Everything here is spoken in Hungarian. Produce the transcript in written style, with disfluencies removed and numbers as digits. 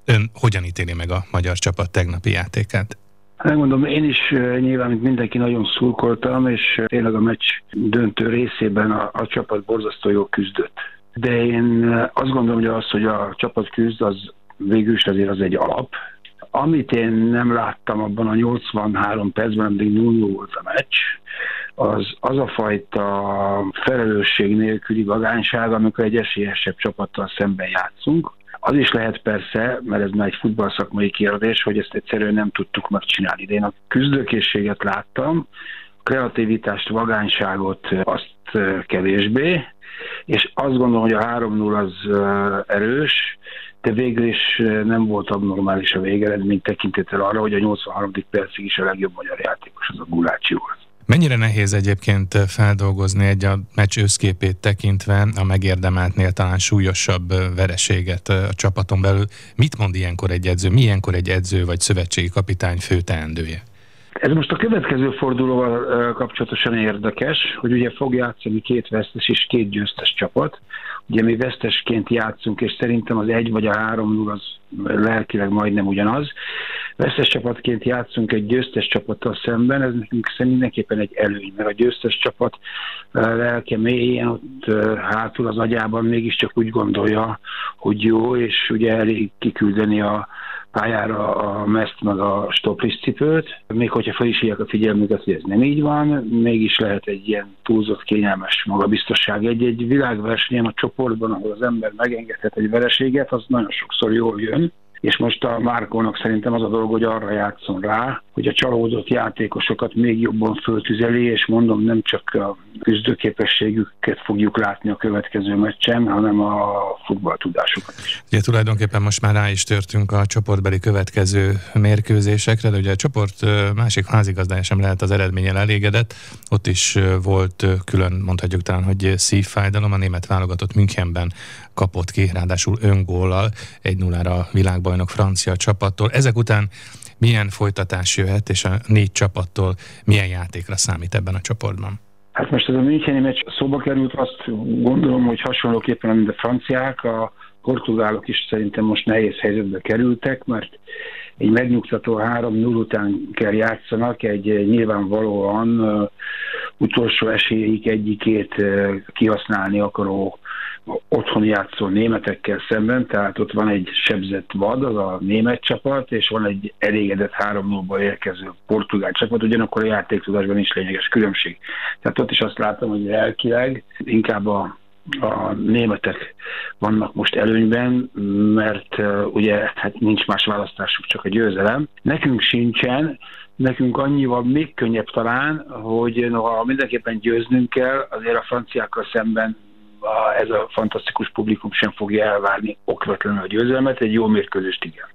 Ön hogyan ítéli meg a magyar csapat tegnapi játékát? Megmondom, én is nyilván, mint mindenki, nagyon szurkoltam, és tényleg a meccs döntő részében a csapat borzasztó jól küzdött. De én azt gondolom, hogy az, hogy a csapat küzd, az végül is azért az egy alap. Amit én nem láttam abban a 83 percben, amíg 0 volt a meccs, az a fajta felelősség nélküli vagányság, amikor egy esélyesebb csapattal szemben játszunk. Az is lehet persze, mert ez már egy futballszakmai kérdés, hogy ezt egyszerűen nem tudtuk megcsinálni. De én a küzdőkészséget láttam, a kreativitást, vagányságot azt kevésbé, és azt gondolom, hogy a 3-0 az erős, de végül is nem volt abnormális a végeredmény tekintettel arra, hogy a 83. percig is a legjobb magyar játékos az a Gulácsi volt. Mennyire nehéz egyébként feldolgozni egy a meccs összképét tekintve a megérdemeltnél talán súlyosabb vereséget a csapaton belül? Mit mond ilyenkor egy edző? Mi ilyenkor egy edző vagy szövetségi kapitány fő teendője? Ez most a következő fordulóval kapcsolatosan érdekes, hogy ugye fog játszani 2 vesztes és 2 győztes csapat. Ugye mi vesztesként játszunk, és szerintem az 1 vagy a 3-0 az lelkileg majdnem ugyanaz. Vesztes csapatként játszunk egy győztes csapattal szemben, ez nekünk mindenképpen egy előny, mert a győztes csapat lelke mélyén ott hátul az agyában mégiscsak úgy gondolja, hogy jó, és ugye elég kiküldeni a pályára a meszt meg a stopliscipőt, még hogyha fel is hívják a figyelmüket, hogy ez nem így van, mégis lehet egy ilyen túlzott, kényelmes magabiztosság. Egy világversenyen a csoportban, ahol az ember megengedhet egy vereséget, az nagyon sokszor jól jön. És most a Márkónak szerintem az a dolog, hogy arra játszon rá, hogy a csalódott játékosokat még jobban föltüzeli, és mondom, nem csak a küzdőképességüket fogjuk látni a következő meccsen, hanem a futballtudásukat is. Ugye tulajdonképpen most már rá is törtünk a csoportbeli következő mérkőzésekre, de ugye a csoport másik házigazdája sem lehet az eredménnyel elégedett. Ott is volt külön, mondhatjuk talán, hogy szívfájdalom, a német válogatott Münchenben kapott ki, ráadásul öngóllal 1-0-ra a világbajnok francia csapattól. Ezek után milyen folytatás jöhet, és a 4 csapattól milyen játékra számít ebben a csoportban? Hát most ez a müncheni meccs szóba került, azt gondolom, hogy hasonlóképpen, mint a franciák, a portugálok is szerintem most nehéz helyzetbe kerültek, mert egy megnyugtató 3-0 után kell játszanak, egy nyilvánvalóan utolsó esélyik egyikét kihasználni akaró otthon játszó németekkel szemben, tehát ott van egy sebzett vad, az a német csapat, és van egy elégedett 3-0-ból érkező portugál csapat, ugyanakkor a játéktudásban is lényeges különbség. Tehát ott is azt látom, hogy lelkileg inkább a németek vannak most előnyben, mert ugye hát nincs más választásuk, csak a győzelem. Nekünk sincsen, nekünk annyival még könnyebb talán, hogy ha mindenképpen győznünk kell, azért a franciákkal szemben ez a fantasztikus publikum sem fogja elvárni okvetlenül a győzelmet, egy jó mérkőzést igen.